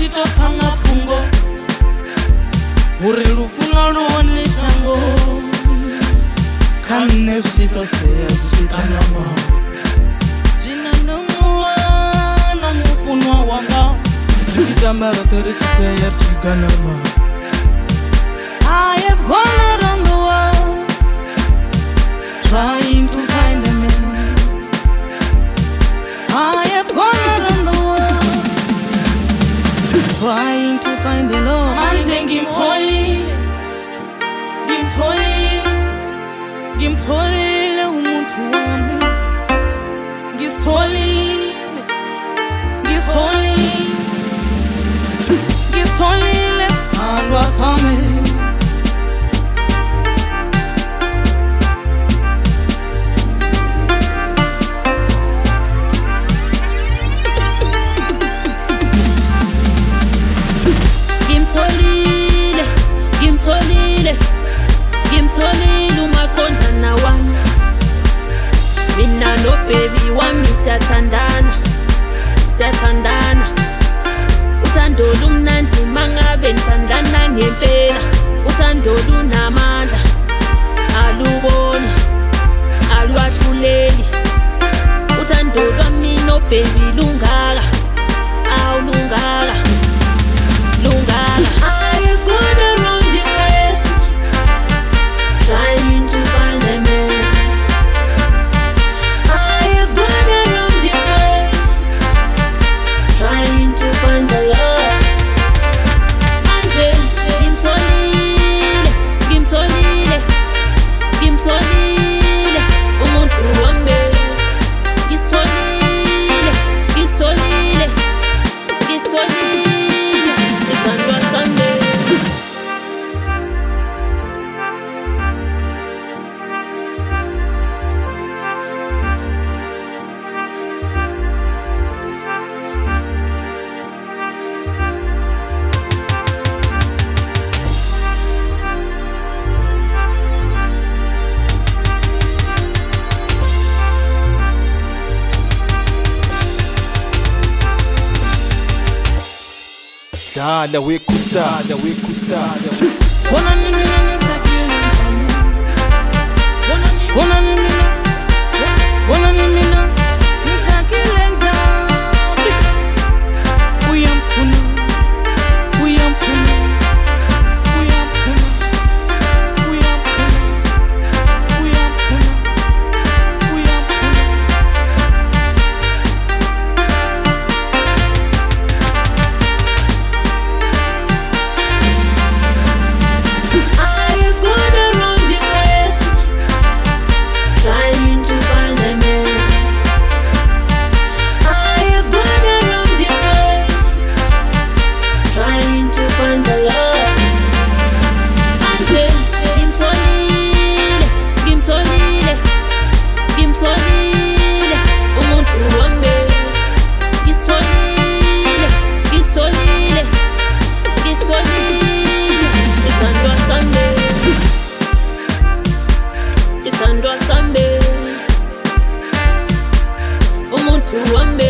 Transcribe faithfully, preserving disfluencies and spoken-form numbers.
chitotanga pungo uri lufuno luone shango kane zvichitoseya zvichikanama zvina nomuwa nomufunwa wanga zvichitambara tori chiseya richiganama. I have gone around the world trying to find a man. I have gone around the world trying to find a love. Manje ngimtholile, ngimtholile, ngimtholile umuntu wami, ngisitholile, ngisitholile, ngisitholile sithandwa sami. Ngimtholile, ngimtholile, ngimtholile umaqondana wami. Mina no baby wami siyathandana, siyathandana. Uthando lumnandi mangabe nithandana ngempela. Uthando lunamandla, alubona, alwahluleli. Uthando lwami no baby lungaka, awu lungaka. I have gone around the world trying to find a man. I have gone around the world trying to find a love. Manje ngimtholile, ngimtholile, ngimtholile umuntu wami. Ngisitholile, ngisitholile, ngisitholile. Dala wekusta, dala wekusta. Bona ni mina nitakile njani, bona ni mina, bona ni mina nitakile njani. Uyamfuna, uyamfuna, uyamfuna, uyamfuna, uyamfuna, uyamfuna. Umuntu wami